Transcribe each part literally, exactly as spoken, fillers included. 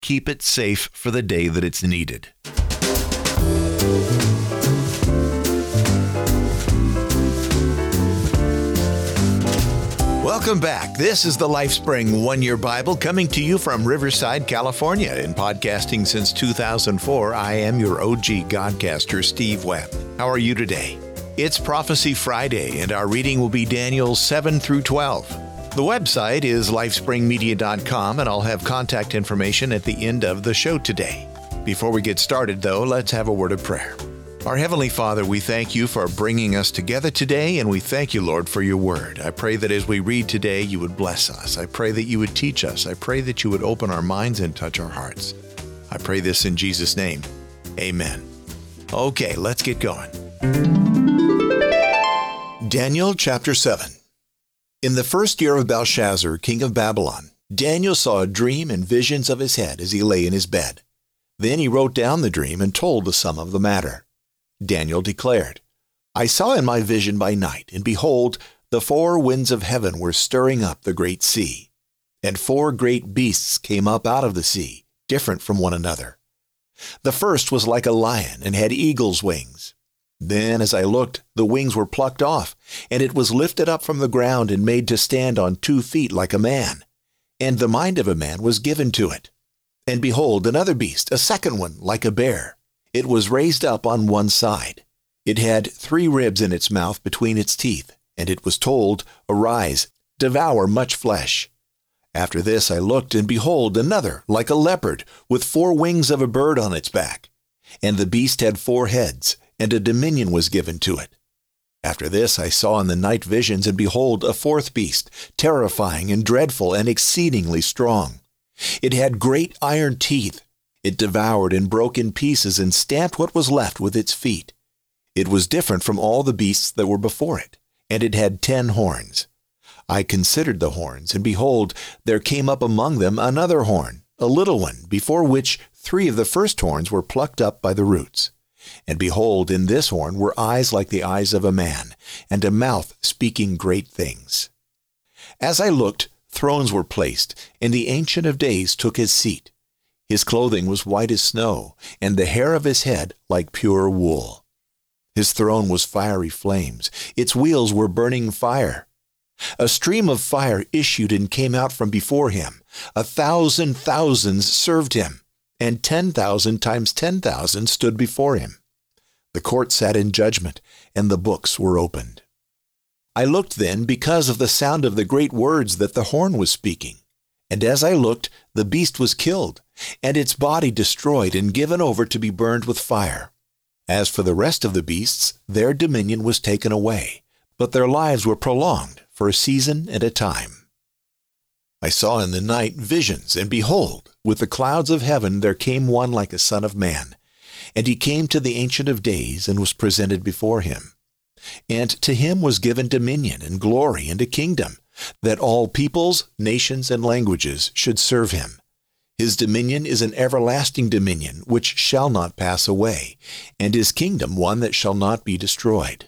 keep it safe for the day that it's needed. Welcome back. This is the LifeSpring One-Year Bible coming to you from Riverside, California. In podcasting since two thousand four, I am your O G Godcaster, Steve Webb. How are you today? It's Prophecy Friday, and our reading will be Daniel seven through twelve. The website is lifespring media dot com, and I'll have contact information at the end of the show today. Before we get started, though, let's have a word of prayer. Our Heavenly Father, we thank you for bringing us together today, and we thank you, Lord, for your word. I pray that as we read today, you would bless us. I pray that you would teach us. I pray that you would open our minds and touch our hearts. I pray this in Jesus' name. Amen. Okay, let's get going. Daniel chapter seven. In the first year of Belshazzar, king of Babylon, Daniel saw a dream and visions of his head as he lay in his bed. Then he wrote down the dream and told the sum of the matter. Daniel declared, I saw in my vision by night, and behold, the four winds of heaven were stirring up the great sea. And four great beasts came up out of the sea, different from one another. The first was like a lion, and had eagle's wings. Then as I looked, the wings were plucked off, and it was lifted up from the ground and made to stand on two feet like a man. And the mind of a man was given to it. And behold, another beast, a second one, like a bear. It was raised up on one side. It had three ribs in its mouth between its teeth, and it was told, Arise, devour much flesh. After this I looked, and behold, another, like a leopard, with four wings of a bird on its back. And the beast had four heads, and a dominion was given to it. After this I saw in the night visions, and behold, a fourth beast, terrifying and dreadful and exceedingly strong. It had great iron teeth. It devoured and broke in pieces and stamped what was left with its feet. It was different from all the beasts that were before it, and it had ten horns. I considered the horns, and behold, there came up among them another horn, a little one, before which three of the first horns were plucked up by the roots. And behold, in this horn were eyes like the eyes of a man, and a mouth speaking great things. As I looked, thrones were placed, and the Ancient of Days took his seat. His clothing was white as snow, and the hair of his head like pure wool. His throne was fiery flames. Its wheels were burning fire. A stream of fire issued and came out from before him. A thousand thousands served him, and ten thousand times ten thousand stood before him. The court sat in judgment, and the books were opened. I looked then because of the sound of the great words that the horn was speaking. And as I looked, the beast was killed, and its body destroyed and given over to be burned with fire. As for the rest of the beasts, their dominion was taken away, but their lives were prolonged for a season and a time. I saw in the night visions, and behold, with the clouds of heaven there came one like a son of man. And he came to the Ancient of Days and was presented before him. And to him was given dominion and glory and a kingdom, that all peoples, nations, and languages should serve him. His dominion is an everlasting dominion which shall not pass away, and his kingdom one that shall not be destroyed.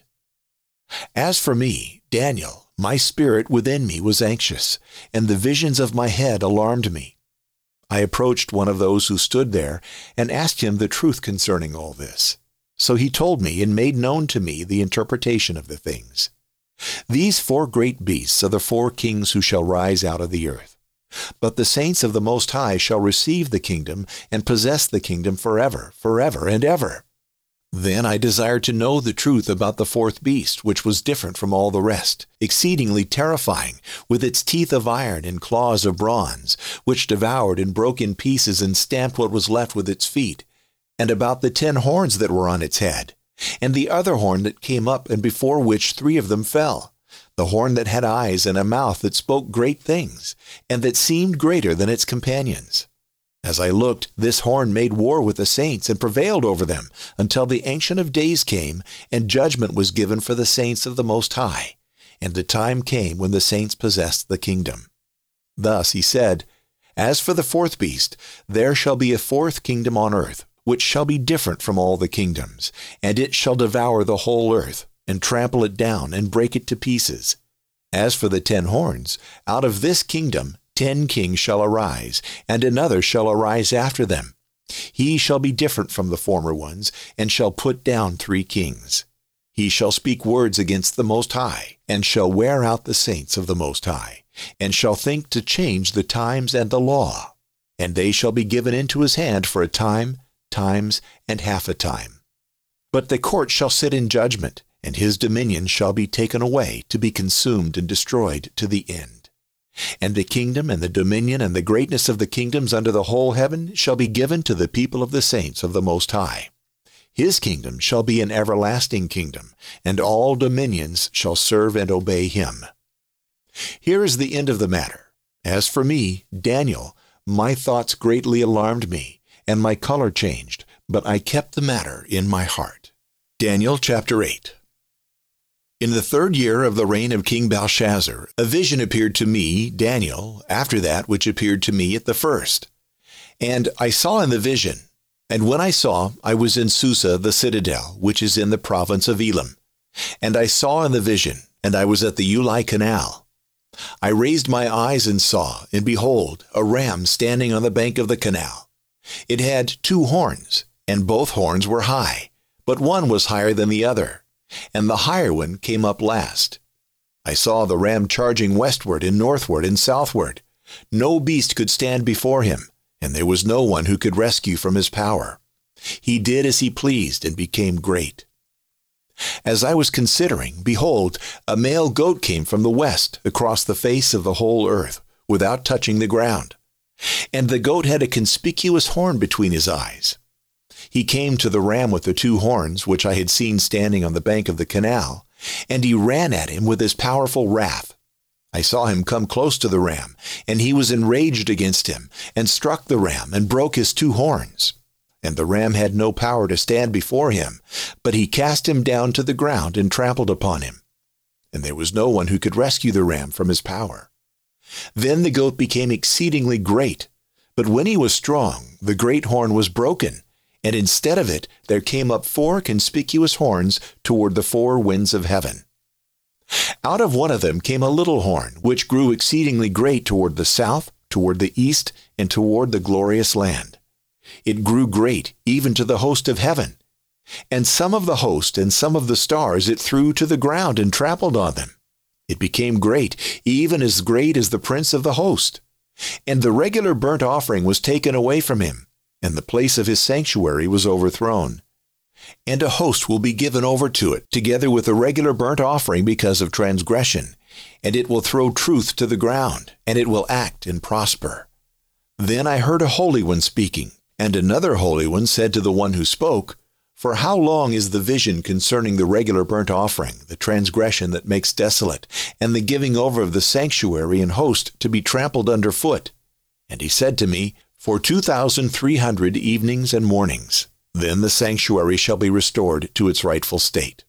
As for me, Daniel, my spirit within me was anxious, and the visions of my head alarmed me. I approached one of those who stood there and asked him the truth concerning all this. So he told me and made known to me the interpretation of the things. These four great beasts are the four kings who shall rise out of the earth. But the saints of the Most High shall receive the kingdom and possess the kingdom forever, forever and ever. Then I desired to know the truth about the fourth beast, which was different from all the rest, exceedingly terrifying, with its teeth of iron and claws of bronze, which devoured and broke in pieces and stamped what was left with its feet, and about the ten horns that were on its head, and the other horn that came up, and before which three of them fell, the horn that had eyes and a mouth that spoke great things, and that seemed greater than its companions. As I looked, this horn made war with the saints and prevailed over them, until the Ancient of Days came, and judgment was given for the saints of the Most High, and the time came when the saints possessed the kingdom. Thus he said, As for the fourth beast, there shall be a fourth kingdom on earth, which shall be different from all the kingdoms, and it shall devour the whole earth, and trample it down, and break it to pieces. As for the ten horns, out of this kingdom ten kings shall arise, and another shall arise after them. He shall be different from the former ones, and shall put down three kings. He shall speak words against the Most High, and shall wear out the saints of the Most High, and shall think to change the times and the law. And they shall be given into his hand for a time, times, and half a time. But the court shall sit in judgment, and his dominion shall be taken away, to be consumed and destroyed to the end. And the kingdom and the dominion and the greatness of the kingdoms under the whole heaven shall be given to the people of the saints of the Most High. His kingdom shall be an everlasting kingdom, and all dominions shall serve and obey him. Here is the end of the matter. As for me, Daniel, my thoughts greatly alarmed me, and my color changed, but I kept the matter in my heart. Daniel chapter eight. In the third year of the reign of King Belshazzar, a vision appeared to me, Daniel, after that which appeared to me at the first. And I saw in the vision, and when I saw, I was in Susa the citadel, which is in the province of Elam. And I saw in the vision, and I was at the Ulai canal. I raised my eyes and saw, and behold, a ram standing on the bank of the canal. It had two horns, and both horns were high, but one was higher than the other, and the higher one came up last. I saw the ram charging westward and northward and southward. No beast could stand before him, and there was no one who could rescue from his power. He did as he pleased and became great. As I was considering, behold, a male goat came from the west across the face of the whole earth, without touching the ground. And the goat had a conspicuous horn between his eyes. He came to the ram with the two horns, which I had seen standing on the bank of the canal, and he ran at him with his powerful wrath. I saw him come close to the ram, and he was enraged against him, and struck the ram, and broke his two horns. And the ram had no power to stand before him, but he cast him down to the ground and trampled upon him. And there was no one who could rescue the ram from his power. Then the goat became exceedingly great, but when he was strong, the great horn was broken, and instead of it there came up four conspicuous horns toward the four winds of heaven. Out of one of them came a little horn, which grew exceedingly great toward the south, toward the east, and toward the glorious land. It grew great, even to the host of heaven. And some of the host and some of the stars it threw to the ground and trampled on them. It became great, even as great as the prince of the host. And the regular burnt offering was taken away from him, and the place of his sanctuary was overthrown. And a host will be given over to it, together with the regular burnt offering because of transgression, and it will throw truth to the ground, and it will act and prosper. Then I heard a holy one speaking, and another holy one said to the one who spoke, For how long is the vision concerning the regular burnt offering, the transgression that makes desolate, and the giving over of the sanctuary and host to be trampled under foot? And he said to me, For two thousand three hundred evenings and mornings. Then the sanctuary shall be restored to its rightful state.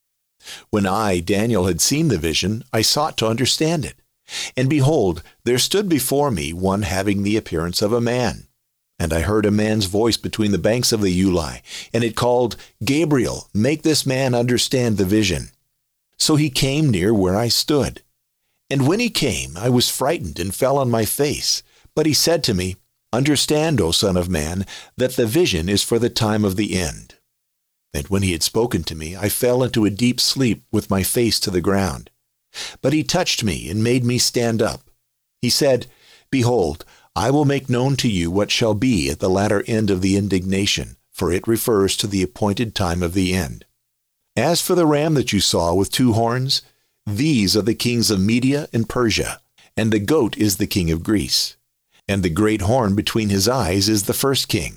When I, Daniel, had seen the vision, I sought to understand it. And behold, there stood before me one having the appearance of a man. And I heard a man's voice between the banks of the Ulai, and it called, Gabriel, make this man understand the vision. So he came near where I stood. And when he came, I was frightened and fell on my face. But he said to me, Understand, O Son of Man, that the vision is for the time of the end. And when he had spoken to me, I fell into a deep sleep with my face to the ground. But he touched me and made me stand up. He said, Behold, I will make known to you what shall be at the latter end of the indignation, for it refers to the appointed time of the end. As for the ram that you saw with two horns, these are the kings of Media and Persia, and the goat is the king of Greece. And the great horn between his eyes is the first king.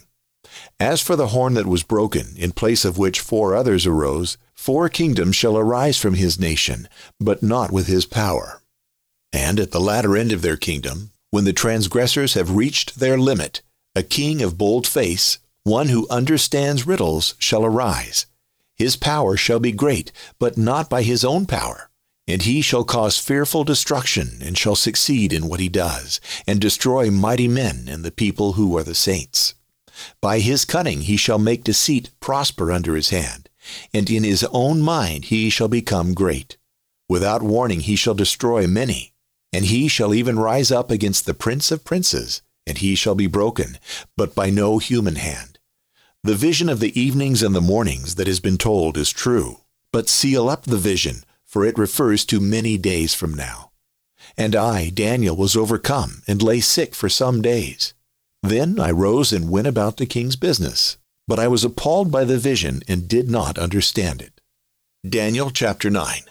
As for the horn that was broken, in place of which four others arose, four kingdoms shall arise from his nation, but not with his power. And at the latter end of their kingdom, when the transgressors have reached their limit, a king of bold face, one who understands riddles, shall arise. His power shall be great, but not by his own power. And he shall cause fearful destruction, and shall succeed in what he does, and destroy mighty men and the people who are the saints. By his cunning he shall make deceit prosper under his hand, and in his own mind he shall become great. Without warning he shall destroy many, And he shall even rise up against the prince of princes, and he shall be broken, but by no human hand. The vision of the evenings and the mornings that has been told is true, but seal up the vision, for it refers to many days from now. And I, Daniel, was overcome and lay sick for some days. Then I rose and went about the king's business, but I was appalled by the vision and did not understand it. Daniel chapter nine.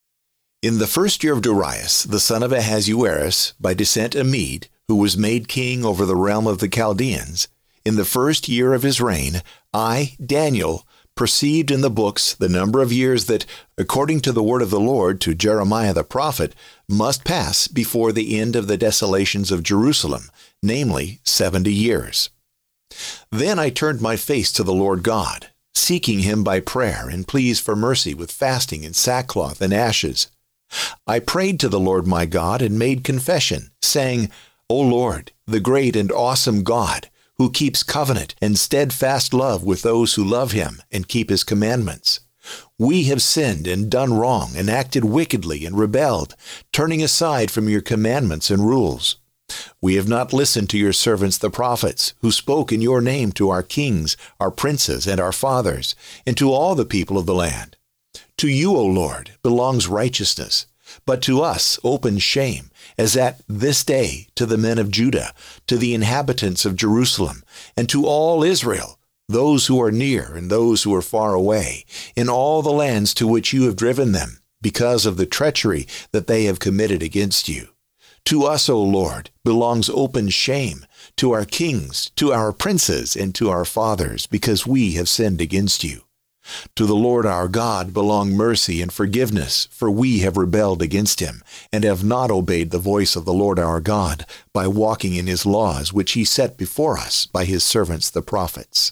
In the first year of Darius, the son of Ahasuerus, by descent a Mede, who was made king over the realm of the Chaldeans, in the first year of his reign, I, Daniel, perceived in the books the number of years that, according to the word of the Lord to Jeremiah the prophet, must pass before the end of the desolations of Jerusalem, namely seventy years. Then I turned my face to the Lord God, seeking him by prayer and pleas for mercy with fasting and sackcloth and ashes. I prayed to the Lord my God and made confession, saying, O Lord, the great and awesome God, who keeps covenant and steadfast love with those who love him and keep his commandments. We have sinned and done wrong and acted wickedly and rebelled, turning aside from your commandments and rules. We have not listened to your servants the prophets, who spoke in your name to our kings, our princes, and our fathers, and to all the people of the land. To you, O Lord, belongs righteousness, but to us open shame, as at this day to the men of Judah, to the inhabitants of Jerusalem, and to all Israel, those who are near and those who are far away, in all the lands to which you have driven them, because of the treachery that they have committed against you. To us, O Lord, belongs open shame, to our kings, to our princes, and to our fathers, because we have sinned against you. To the Lord our God belong mercy and forgiveness, for we have rebelled against him, and have not obeyed the voice of the Lord our God, by walking in his laws which he set before us by his servants the prophets.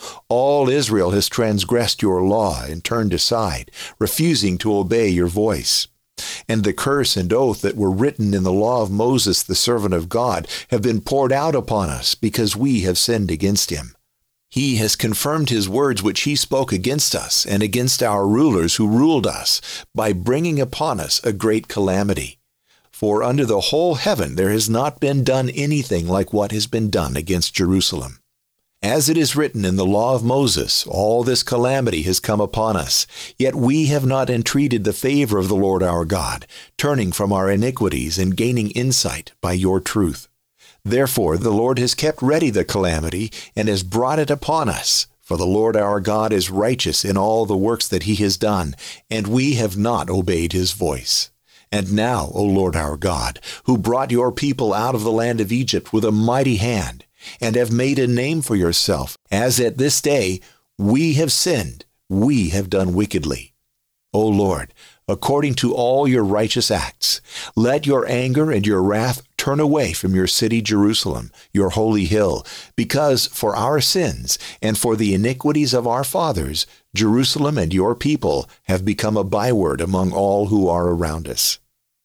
All Israel has transgressed your law and turned aside, refusing to obey your voice. And the curse and oath that were written in the law of Moses the servant of God have been poured out upon us, because we have sinned against him. He has confirmed his words which he spoke against us and against our rulers who ruled us, by bringing upon us a great calamity. For under the whole heaven there has not been done anything like what has been done against Jerusalem. As it is written in the law of Moses, all this calamity has come upon us, yet we have not entreated the favor of the Lord our God, turning from our iniquities and gaining insight by your truth. Therefore the Lord has kept ready the calamity and has brought it upon us. For the Lord our God is righteous in all the works that he has done, and we have not obeyed his voice. And now, O Lord our God, who brought your people out of the land of Egypt with a mighty hand, and have made a name for yourself, as at this day, we have sinned, we have done wickedly. O Lord, according to all your righteous acts, let your anger and your wrath turn away from your city Jerusalem, your holy hill, because for our sins and for the iniquities of our fathers, Jerusalem and your people have become a byword among all who are around us.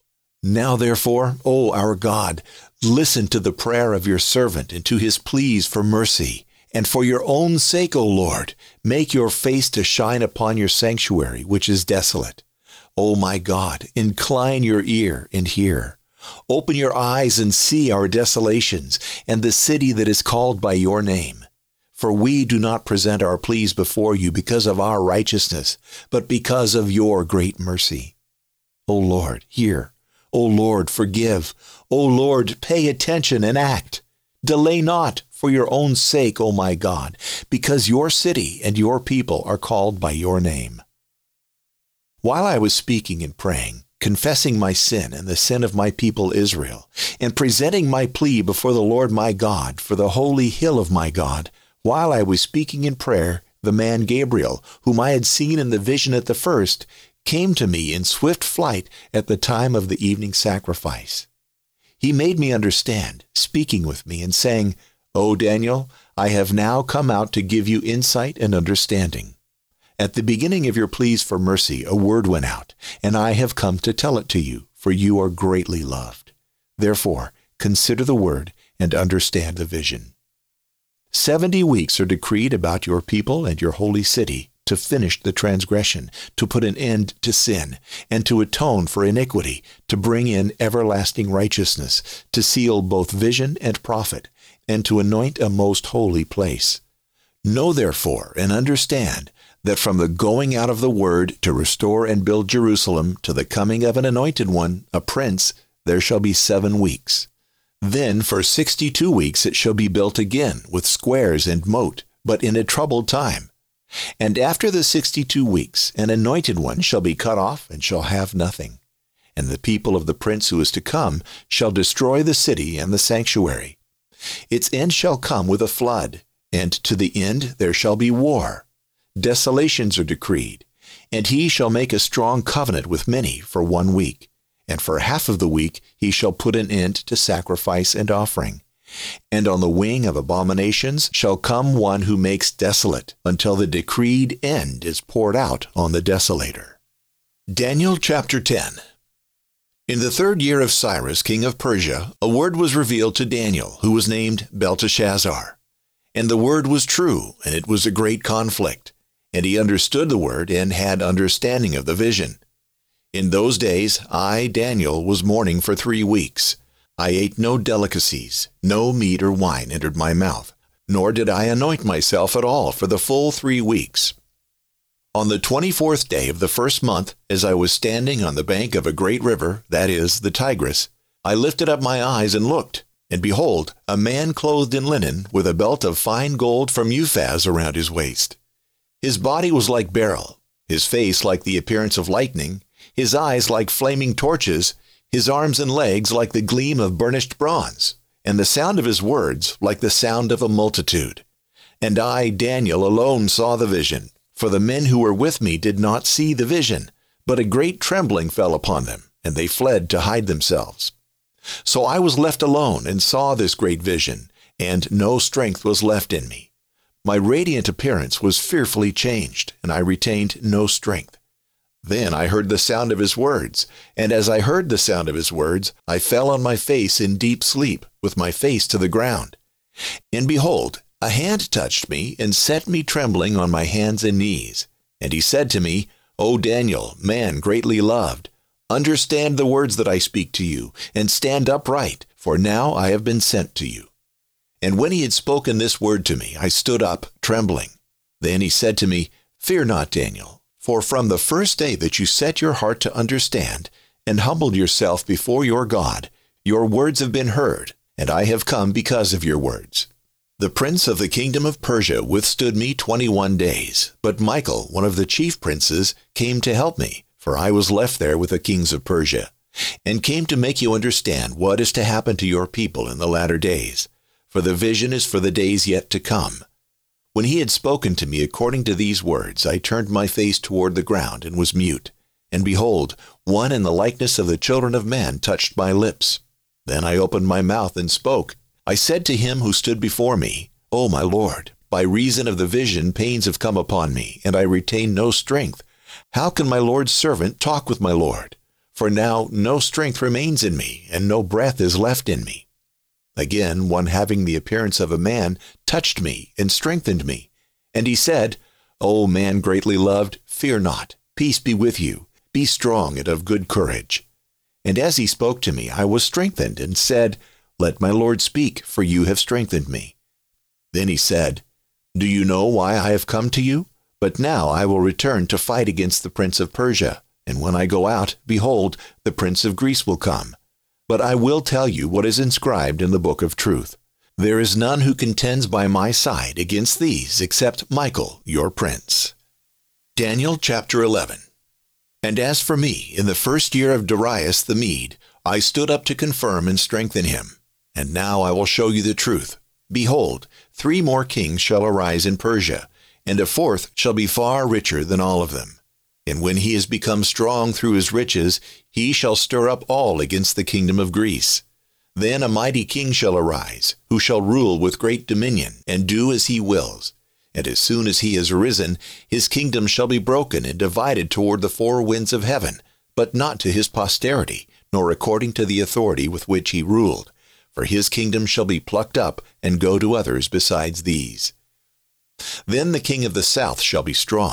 Now therefore, O our God, listen to the prayer of your servant and to his pleas for mercy. And for your own sake, O Lord, make your face to shine upon your sanctuary, which is desolate. O my God, incline your ear and hear. Open your eyes and see our desolations, and the city that is called by your name. For we do not present our pleas before you because of our righteousness, but because of your great mercy. O Lord, hear. O Lord, forgive. O Lord, pay attention and act. Delay not for your own sake, O my God, because your city and your people are called by your name. While I was speaking and praying, confessing my sin and the sin of my people Israel, and presenting my plea before the Lord my God for the holy hill of my God, while I was speaking in prayer, the man Gabriel, whom I had seen in the vision at the first, came to me in swift flight at the time of the evening sacrifice. He made me understand, speaking with me and saying, O Daniel, I have now come out to give you insight and understanding. At the beginning of your pleas for mercy, a word went out, and I have come to tell it to you, for you are greatly loved. Therefore, consider the word and understand the vision. Seventy weeks are decreed about your people and your holy city, to finish the transgression, to put an end to sin, and to atone for iniquity, to bring in everlasting righteousness, to seal both vision and prophet, and to anoint a most holy place. Know therefore and understand that from the going out of the word to restore and build Jerusalem to the coming of an anointed one, a prince, there shall be seven weeks. Then for sixty-two weeks it shall be built again with squares and moat, but in a troubled time. And after the sixty-two weeks an anointed one shall be cut off and shall have nothing. And the people of the prince who is to come shall destroy the city and the sanctuary. Its end shall come with a flood, and to the end there shall be war. Desolations are decreed, and he shall make a strong covenant with many for one week. And for half of the week he shall put an end to sacrifice and offering. And on the wing of abominations shall come one who makes desolate, until the decreed end is poured out on the desolator. Daniel chapter ten. In the third year of Cyrus, king of Persia, a word was revealed to Daniel, who was named Belteshazzar. And the word was true, and it was a great conflict. And he understood the word, and had understanding of the vision. In those days I, Daniel, was mourning for three weeks. I ate no delicacies, no meat or wine entered my mouth, nor did I anoint myself at all for the full three weeks. On the twenty-fourth day of the first month, as I was standing on the bank of a great river, that is, the Tigris, I lifted up my eyes and looked, and behold, a man clothed in linen, with a belt of fine gold from Uphaz around his waist. His body was like beryl, his face like the appearance of lightning, his eyes like flaming torches, his arms and legs like the gleam of burnished bronze, and the sound of his words like the sound of a multitude. And I, Daniel, alone saw the vision, for the men who were with me did not see the vision, but a great trembling fell upon them, and they fled to hide themselves. So I was left alone and saw this great vision, and no strength was left in me. My radiant appearance was fearfully changed, and I retained no strength. Then I heard the sound of his words, and as I heard the sound of his words, I fell on my face in deep sleep, with my face to the ground. And behold, a hand touched me, and set me trembling on my hands and knees. And he said to me, O Daniel, man greatly loved, understand the words that I speak to you, and stand upright, for now I have been sent to you. And when he had spoken this word to me, I stood up, trembling. Then he said to me, Fear not, Daniel, for from the first day that you set your heart to understand, and humbled yourself before your God, your words have been heard, and I have come because of your words. The prince of the kingdom of Persia withstood me twenty-one days, but Michael, one of the chief princes, came to help me, for I was left there with the kings of Persia, and came to make you understand what is to happen to your people in the latter days. For the vision is for the days yet to come. When he had spoken to me according to these words, I turned my face toward the ground and was mute. And behold, one in the likeness of the children of men touched my lips. Then I opened my mouth and spoke. I said to him who stood before me, O my Lord, by reason of the vision pains have come upon me, and I retain no strength. How can my Lord's servant talk with my Lord? For now no strength remains in me, and no breath is left in me. Again, one having the appearance of a man touched me and strengthened me. And he said, O man greatly loved, fear not. Peace be with you. Be strong and of good courage. And as he spoke to me, I was strengthened and said, Let my Lord speak, for you have strengthened me. Then he said, Do you know why I have come to you? But now I will return to fight against the prince of Persia. And when I go out, behold, the prince of Greece will come. But I will tell you what is inscribed in the book of truth. There is none who contends by my side against these except Michael, your prince. Daniel chapter eleven. And as for me, in the first year of Darius the Mede, I stood up to confirm and strengthen him. And now I will show you the truth. Behold, three more kings shall arise in Persia, and a fourth shall be far richer than all of them. And when he has become strong through his riches, he shall stir up all against the kingdom of Greece. Then a mighty king shall arise, who shall rule with great dominion, and do as he wills. And as soon as he has arisen, his kingdom shall be broken and divided toward the four winds of heaven, but not to his posterity, nor according to the authority with which he ruled. For his kingdom shall be plucked up, and go to others besides these. Then the king of the south shall be strong,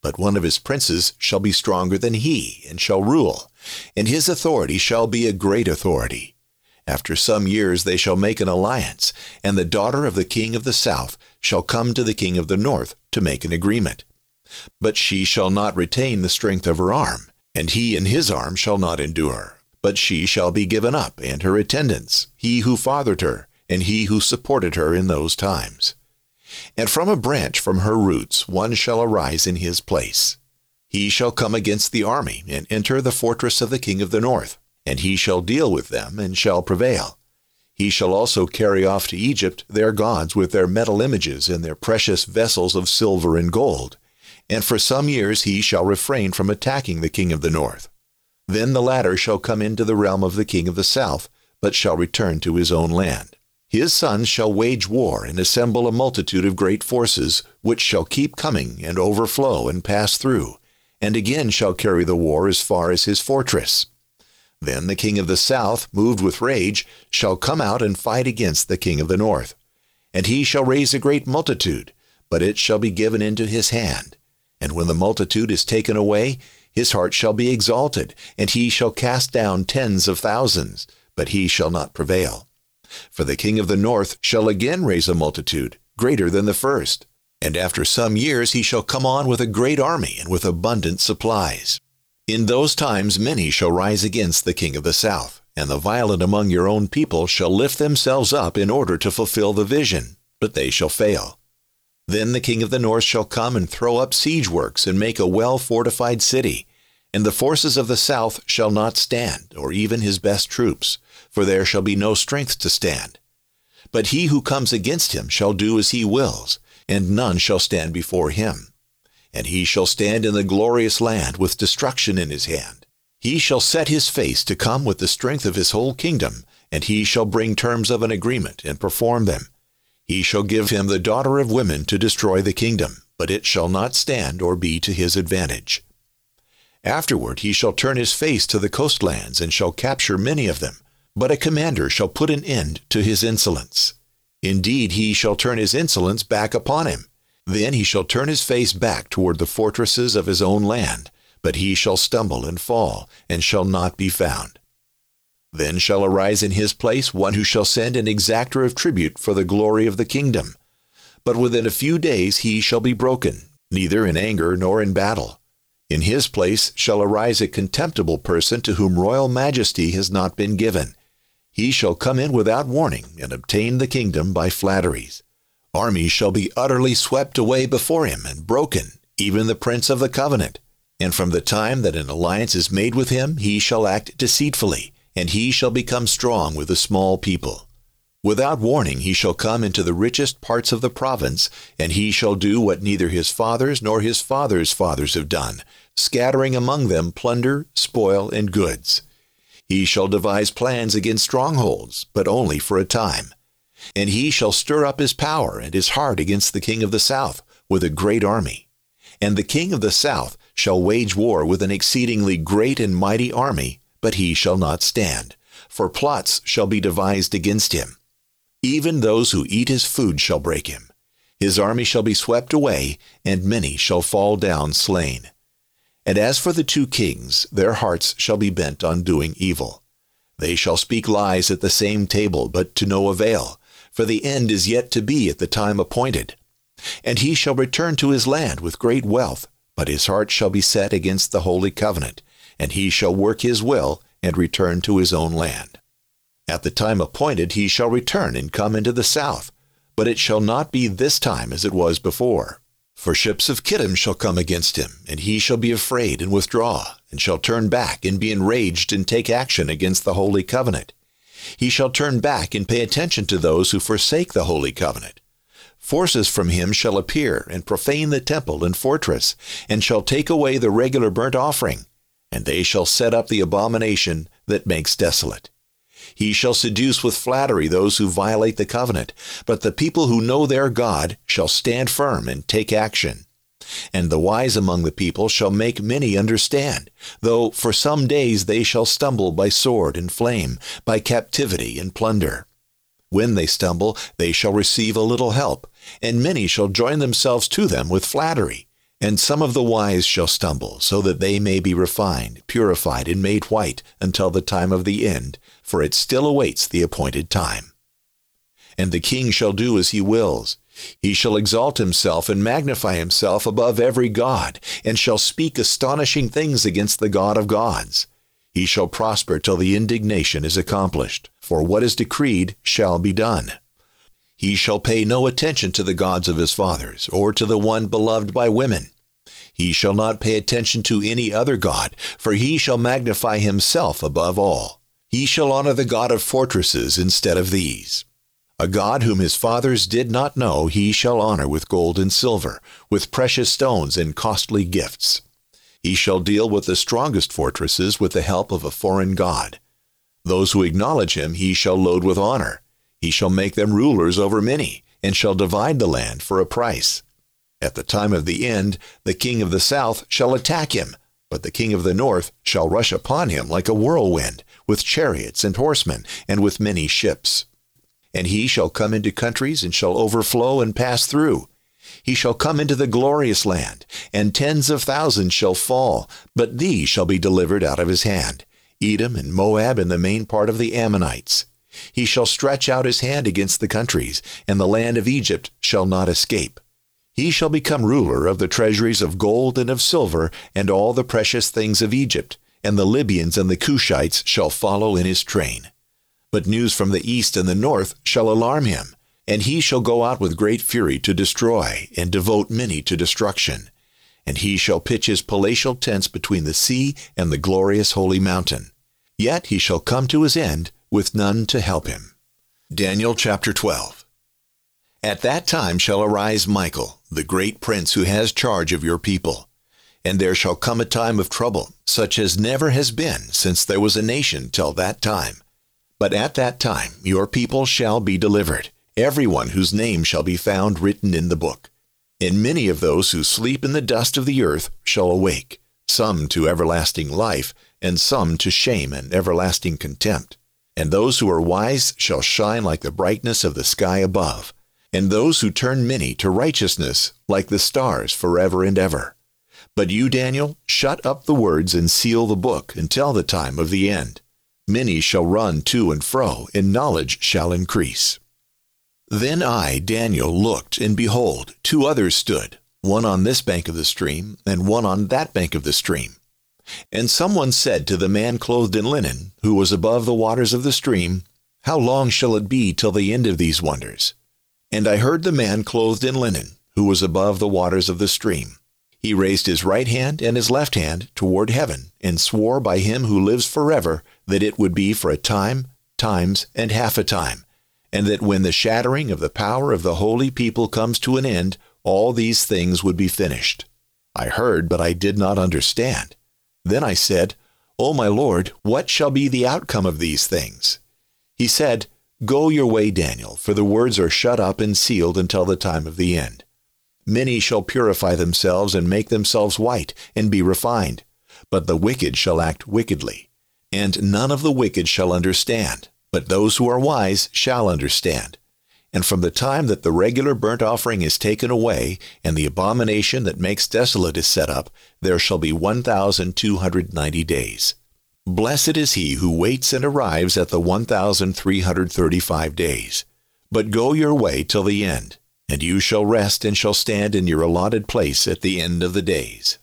But one of his princes shall be stronger than he, and shall rule, and his authority shall be a great authority. After some years they shall make an alliance, and the daughter of the king of the south shall come to the king of the north to make an agreement. But she shall not retain the strength of her arm, and he in his arm shall not endure. But she shall be given up, and her attendants, he who fathered her, and he who supported her in those times. And from a branch from her roots one shall arise in his place. He shall come against the army, and enter the fortress of the king of the north, and he shall deal with them, and shall prevail. He shall also carry off to Egypt their gods with their metal images and their precious vessels of silver and gold. And for some years he shall refrain from attacking the king of the north. Then the latter shall come into the realm of the king of the south, but shall return to his own land. His sons shall wage war and assemble a multitude of great forces, which shall keep coming and overflow and pass through, and again shall carry the war as far as his fortress. Then the king of the south, moved with rage, shall come out and fight against the king of the north. And he shall raise a great multitude, but it shall be given into his hand. And when the multitude is taken away, his heart shall be exalted, and he shall cast down tens of thousands, but he shall not prevail. For the king of the north shall again raise a multitude, greater than the first. And after some years he shall come on with a great army and with abundant supplies. In those times many shall rise against the king of the south, and the violent among your own people shall lift themselves up in order to fulfill the vision, but they shall fail. Then the king of the north shall come and throw up siege works and make a well-fortified city, and the forces of the south shall not stand, or even his best troops, for there shall be no strength to stand. But he who comes against him shall do as he wills, and none shall stand before him. And he shall stand in the glorious land with destruction in his hand. He shall set his face to come with the strength of his whole kingdom, and he shall bring terms of an agreement and perform them. He shall give him the daughter of women to destroy the kingdom, but it shall not stand or be to his advantage. Afterward he shall turn his face to the coastlands, and shall capture many of them. But a commander shall put an end to his insolence. Indeed, he shall turn his insolence back upon him. Then he shall turn his face back toward the fortresses of his own land, but he shall stumble and fall, and shall not be found. Then shall arise in his place one who shall send an exactor of tribute for the glory of the kingdom. But within a few days he shall be broken, neither in anger nor in battle. In his place shall arise a contemptible person to whom royal majesty has not been given. He shall come in without warning and obtain the kingdom by flatteries. Armies shall be utterly swept away before him and broken, even the prince of the covenant. And from the time that an alliance is made with him, he shall act deceitfully, and he shall become strong with a small people. Without warning he shall come into the richest parts of the province, and he shall do what neither his fathers nor his fathers' fathers have done, scattering among them plunder, spoil, and goods. He shall devise plans against strongholds, but only for a time. And he shall stir up his power and his heart against the king of the south with a great army. And the king of the south shall wage war with an exceedingly great and mighty army, but he shall not stand, for plots shall be devised against him. Even those who eat his food shall break him. His army shall be swept away, and many shall fall down slain. And as for the two kings, their hearts shall be bent on doing evil. They shall speak lies at the same table, but to no avail, for the end is yet to be at the time appointed. And he shall return to his land with great wealth, but his heart shall be set against the holy covenant, and he shall work his will and return to his own land. At the time appointed he shall return and come into the south, but it shall not be this time as it was before. For ships of Kittim shall come against him, and he shall be afraid and withdraw, and shall turn back and be enraged and take action against the holy covenant. He shall turn back and pay attention to those who forsake the holy covenant. Forces from him shall appear and profane the temple and fortress, and shall take away the regular burnt offering, and they shall set up the abomination that makes desolate. He shall seduce with flattery those who violate the covenant, but the people who know their God shall stand firm and take action. And the wise among the people shall make many understand, though for some days they shall stumble by sword and flame, by captivity and plunder. When they stumble, they shall receive a little help, and many shall join themselves to them with flattery, And some of the wise shall stumble, so that they may be refined, purified, and made white until the time of the end, for it still awaits the appointed time. And the king shall do as he wills. He shall exalt himself and magnify himself above every god, and shall speak astonishing things against the God of gods. He shall prosper till the indignation is accomplished, for what is decreed shall be done. He shall pay no attention to the gods of his fathers, or to the one beloved by women. He shall not pay attention to any other god, for he shall magnify himself above all. He shall honor the God of fortresses instead of these. A God whom his fathers did not know he shall honor with gold and silver, with precious stones and costly gifts. He shall deal with the strongest fortresses with the help of a foreign god. Those who acknowledge him he shall load with honor. He shall make them rulers over many, and shall divide the land for a price. At the time of the end, the king of the south shall attack him, but the king of the north shall rush upon him like a whirlwind, with chariots and horsemen, and with many ships. And he shall come into countries, and shall overflow and pass through. He shall come into the glorious land, and tens of thousands shall fall, but these shall be delivered out of his hand, Edom and Moab and the main part of the Ammonites. He shall stretch out his hand against the countries, and the land of Egypt shall not escape. He shall become ruler of the treasuries of gold and of silver, and all the precious things of Egypt, and the Libyans and the Cushites shall follow in his train. But news from the east and the north shall alarm him, and he shall go out with great fury to destroy, and devote many to destruction. And he shall pitch his palatial tents between the sea and the glorious holy mountain. Yet he shall come to his end, with none to help him. Daniel chapter twelve. At that time shall arise Michael, the great prince who has charge of your people. And there shall come a time of trouble, such as never has been since there was a nation till that time. But at that time your people shall be delivered, every one whose name shall be found written in the book. And many of those who sleep in the dust of the earth shall awake, some to everlasting life, and some to shame and everlasting contempt. And those who are wise shall shine like the brightness of the sky above, and those who turn many to righteousness like the stars forever and ever. But you, Daniel, shut up the words and seal the book until the time of the end. Many shall run to and fro, and knowledge shall increase. Then I, Daniel, looked, and behold, two others stood, one on this bank of the stream, and one on that bank of the stream. And someone said to the man clothed in linen, who was above the waters of the stream, How long shall it be till the end of these wonders? And I heard the man clothed in linen, who was above the waters of the stream. He raised his right hand and his left hand toward heaven, and swore by him who lives forever that it would be for a time, times, and half a time, and that when the shattering of the power of the holy people comes to an end, all these things would be finished. I heard, but I did not understand. Then I said, O my Lord, what shall be the outcome of these things? He said, Go your way, Daniel, for the words are shut up and sealed until the time of the end. Many shall purify themselves and make themselves white and be refined, but the wicked shall act wickedly. And none of the wicked shall understand, but those who are wise shall understand. And from the time that the regular burnt offering is taken away, and the abomination that makes desolate is set up, there shall be one thousand two hundred ninety days. Blessed is he who waits and arrives at the one thousand three hundred thirty-five days. But go your way till the end, and you shall rest and shall stand in your allotted place at the end of the days.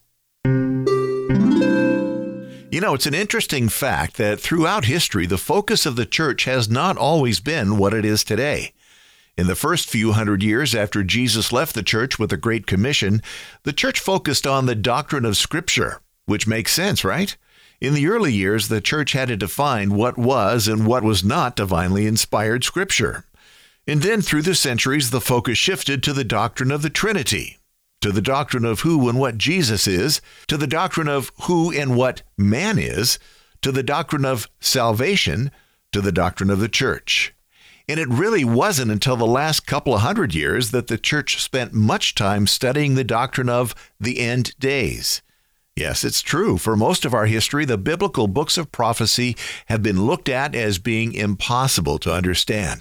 You know, it's an interesting fact that throughout history, the focus of the church has not always been what it is today. In the first few hundred years after Jesus left the church with the Great Commission, the church focused on the doctrine of Scripture, which makes sense, right? In the early years, the church had to define what was and what was not divinely inspired Scripture. And then through the centuries, the focus shifted to the doctrine of the Trinity, to the doctrine of who and what Jesus is, to the doctrine of who and what man is, to the doctrine of salvation, to the doctrine of the church. And it really wasn't until the last couple of hundred years that the church spent much time studying the doctrine of the end days. Yes, it's true. For most of our history, the biblical books of prophecy have been looked at as being impossible to understand.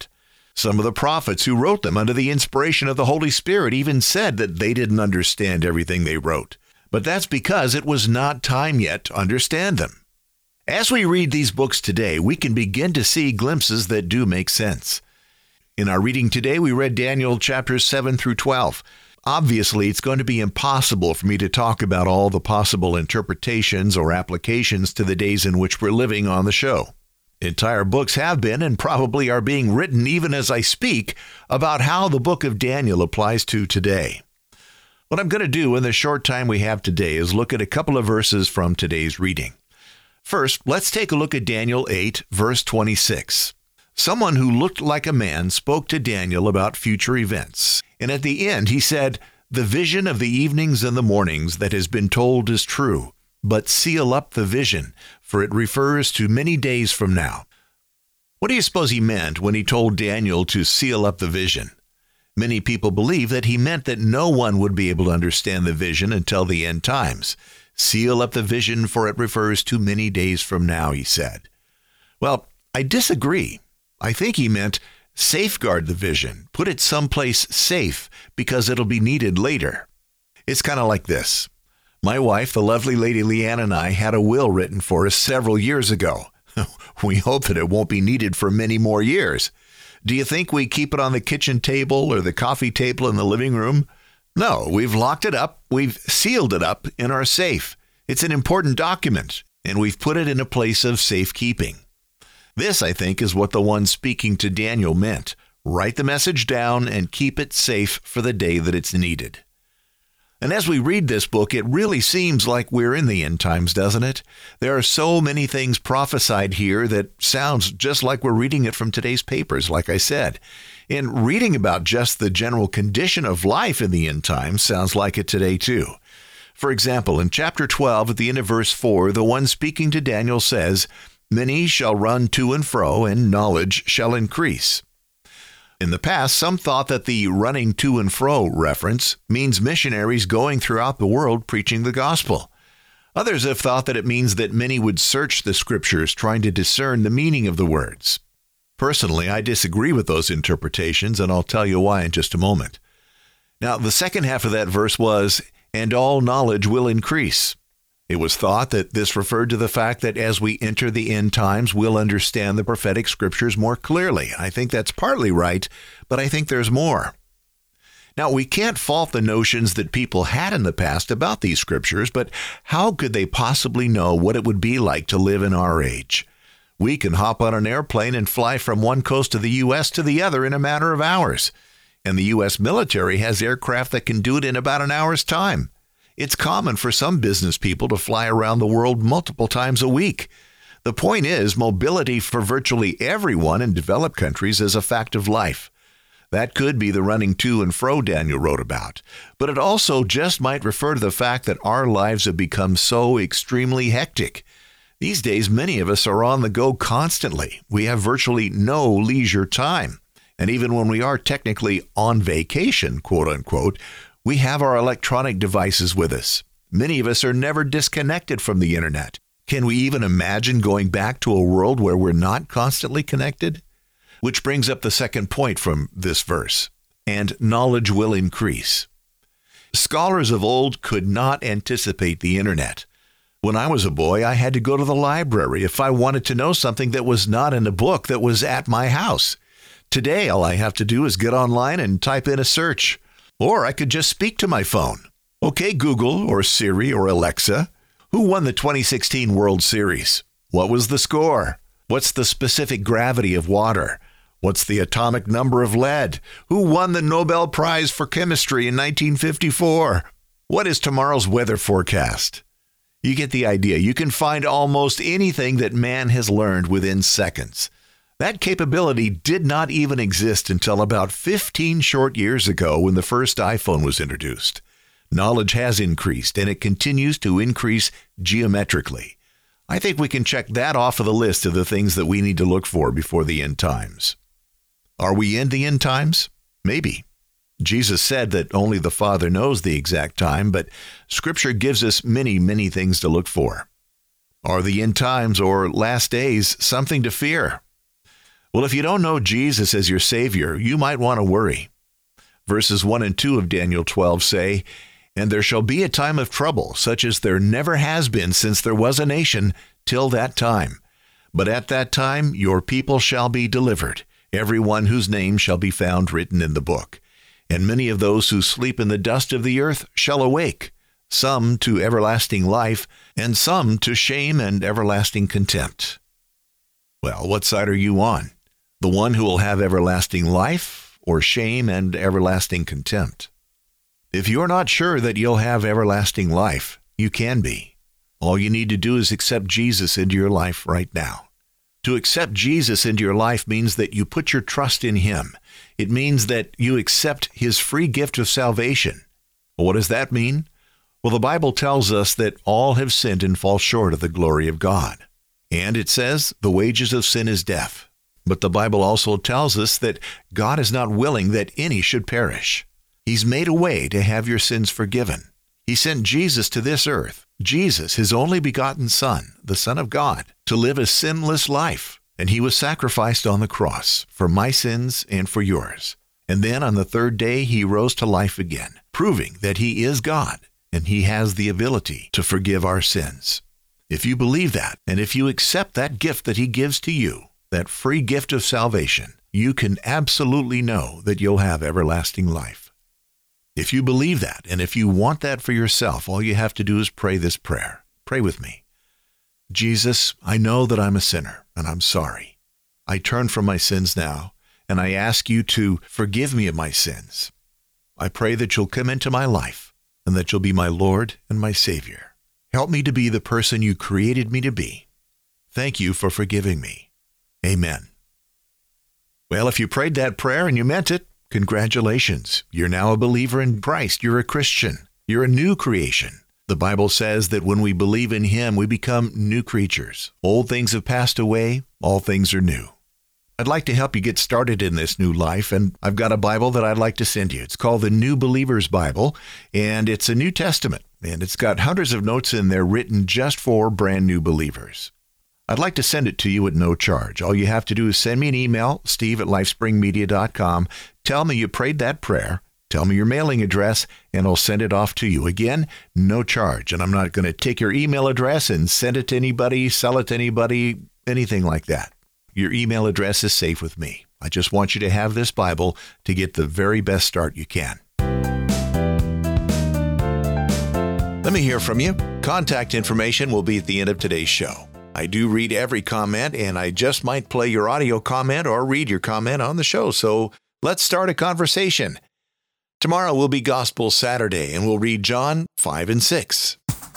Some of the prophets who wrote them under the inspiration of the Holy Spirit even said that they didn't understand everything they wrote. But that's because it was not time yet to understand them. As we read these books today, we can begin to see glimpses that do make sense. In our reading today, we read Daniel chapters seven through twelve. Obviously, it's going to be impossible for me to talk about all the possible interpretations or applications to the days in which we're living on the show. Entire books have been and probably are being written even as I speak about how the book of Daniel applies to today. What I'm going to do in the short time we have today is look at a couple of verses from today's reading. First, let's take a look at Daniel eight, verse twenty-six. Someone who looked like a man spoke to Daniel about future events, and at the end he said, "The vision of the evenings and the mornings that has been told is true, but seal up the vision, for it refers to many days from now." What do you suppose he meant when he told Daniel to seal up the vision? Many people believe that he meant that no one would be able to understand the vision until the end times. Seal up the vision, for it refers to many days from now, he said. Well, I disagree. I think he meant safeguard the vision, put it someplace safe, because it'll be needed later. It's kind of like this. My wife, the lovely Lady Leanne, and I had a will written for us several years ago. We hope that it won't be needed for many more years. Do you think we keep it on the kitchen table or the coffee table in the living room? No, we've locked it up. We've sealed it up in our safe. It's an important document, and we've put it in a place of safekeeping. This, I think, is what the one speaking to Daniel meant. Write the message down and keep it safe for the day that it's needed. And as we read this book, it really seems like we're in the end times, doesn't it? There are so many things prophesied here that sounds just like we're reading it from today's papers, like I said. And reading about just the general condition of life in the end times sounds like it today too. For example, in chapter twelve, at the end of verse four, the one speaking to Daniel says, "Many shall run to and fro, and knowledge shall increase." In the past, some thought that the running to and fro reference means missionaries going throughout the world preaching the gospel. Others have thought that it means that many would search the scriptures trying to discern the meaning of the words. Personally, I disagree with those interpretations, and I'll tell you why in just a moment. Now, the second half of that verse was, "and all knowledge will increase." It was thought that this referred to the fact that as we enter the end times, we'll understand the prophetic scriptures more clearly. I think that's partly right, but I think there's more. Now, we can't fault the notions that people had in the past about these scriptures, but how could they possibly know what it would be like to live in our age? We can hop on an airplane and fly from one coast of the U S to the other in a matter of hours, and the U S military has aircraft that can do it in about an hour's time. It's common for some business people to fly around the world multiple times a week. The point is, mobility for virtually everyone in developed countries is a fact of life. That could be the running to and fro Daniel wrote about, but it also just might refer to the fact that our lives have become so extremely hectic. These days, many of us are on the go constantly. We have virtually no leisure time. And even when we are technically on vacation, quote unquote, we have our electronic devices with us. Many of us are never disconnected from the internet. Can we even imagine going back to a world where we're not constantly connected? Which brings up the second point from this verse. And knowledge will increase. Scholars of old could not anticipate the internet. When I was a boy, I had to go to the library if I wanted to know something that was not in a book that was at my house. Today, all I have to do is get online and type in a search. Or I could just speak to my phone. Okay, Google or Siri or Alexa, who won the twenty sixteen World Series? What was the score? What's the specific gravity of water? What's the atomic number of lead? Who won the Nobel Prize for Chemistry in nineteen fifty-four? What is tomorrow's weather forecast? You get the idea. You can find almost anything that man has learned within seconds. That capability did not even exist until about fifteen short years ago when the first iPhone was introduced. Knowledge has increased, and it continues to increase geometrically. I think we can check that off of the list of the things that we need to look for before the end times. Are we in the end times? Maybe. Jesus said that only the Father knows the exact time, but Scripture gives us many, many things to look for. Are the end times or last days something to fear? Well, if you don't know Jesus as your Savior, you might want to worry. Verses one and two of Daniel twelve say, "And there shall be a time of trouble, such as there never has been since there was a nation, till that time. But at that time your people shall be delivered, every one whose name shall be found written in the book. And many of those who sleep in the dust of the earth shall awake, some to everlasting life, and some to shame and everlasting contempt." Well, what side are you on? The one who will have everlasting life, or shame and everlasting contempt? If you're not sure that you'll have everlasting life, you can be. All you need to do is accept Jesus into your life right now. To accept Jesus into your life means that you put your trust in Him. It means that you accept His free gift of salvation. Well, what does that mean? Well, the Bible tells us that all have sinned and fall short of the glory of God. And it says the wages of sin is death. But the Bible also tells us that God is not willing that any should perish. He's made a way to have your sins forgiven. He sent Jesus to this earth, Jesus, His only begotten Son, the Son of God, to live a sinless life. And He was sacrificed on the cross for my sins and for yours. And then on the third day, He rose to life again, proving that He is God and He has the ability to forgive our sins. If you believe that, and if you accept that gift that He gives to you, that free gift of salvation, you can absolutely know that you'll have everlasting life. If you believe that, and if you want that for yourself, all you have to do is pray this prayer. Pray with me. Jesus, I know that I'm a sinner, and I'm sorry. I turn from my sins now, and I ask you to forgive me of my sins. I pray that you'll come into my life, and that you'll be my Lord and my Savior. Help me to be the person you created me to be. Thank you for forgiving me. Amen. Well, if you prayed that prayer and you meant it, congratulations. You're now a believer in Christ. You're a Christian. You're a new creation. The Bible says that when we believe in Him, we become new creatures. Old things have passed away. All things are new. I'd like to help you get started in this new life, and I've got a Bible that I'd like to send you. It's called the New Believer's Bible, and it's a New Testament, and it's got hundreds of notes in there written just for brand new believers. I'd like to send it to you at no charge. All you have to do is send me an email, steve at lifespringmedia dot com. Tell me you prayed that prayer. Tell me your mailing address, and I'll send it off to you. Again, no charge. And I'm not going to take your email address and send it to anybody, sell it to anybody, anything like that. Your email address is safe with me. I just want you to have this Bible to get the very best start you can. Let me hear from you. Contact information will be at the end of today's show. I do read every comment, and I just might play your audio comment or read your comment on the show. So let's start a conversation. Tomorrow will be Gospel Saturday, and we'll read John five and six.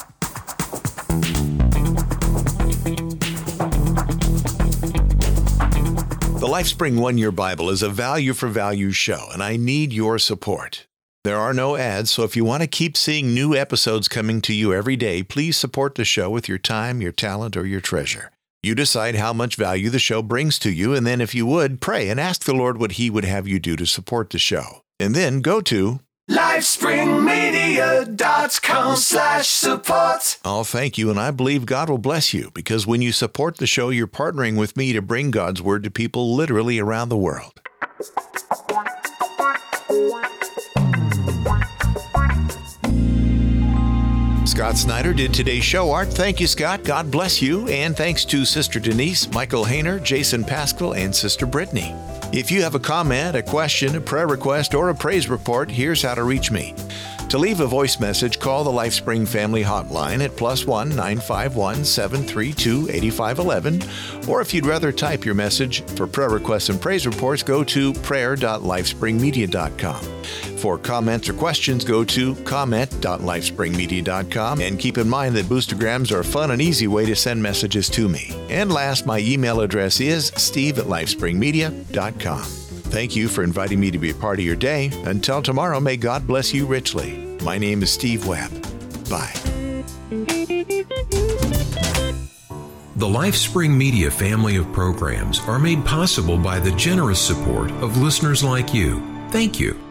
The LifeSpring One-Year Bible is a value-for-value show, and I need your support. There are no ads, so if you want to keep seeing new episodes coming to you every day, please support the show with your time, your talent, or your treasure. You decide how much value the show brings to you, and then if you would, pray and ask the Lord what He would have you do to support the show. And then go to lifespringmedia.com slash support. Oh, thank you, and I believe God will bless you, because when you support the show, you're partnering with me to bring God's Word to people literally around the world. Scott Snyder did today's show art. Thank you, Scott. God bless you. And thanks to Sister Denise, Michael Hayner, Jason Pascal, and Sister Brittany. If you have a comment, a question, a prayer request, or a praise report, here's how to reach me. To leave a voice message, call the LifeSpring Family Hotline at plus one nine five one, seven three two, eight five one one. Or if you'd rather type your message for prayer requests and praise reports, go to prayer dot lifespringmedia dot com. For comments or questions, go to comment dot lifespringmedia dot com. And keep in mind that boostergrams are a fun and easy way to send messages to me. And last, my email address is steve at lifespringmedia dot com. Thank you for inviting me to be a part of your day. Until tomorrow, may God bless you richly. My name is Steve Webb. Bye. The LifeSpring Media family of programs are made possible by the generous support of listeners like you. Thank you.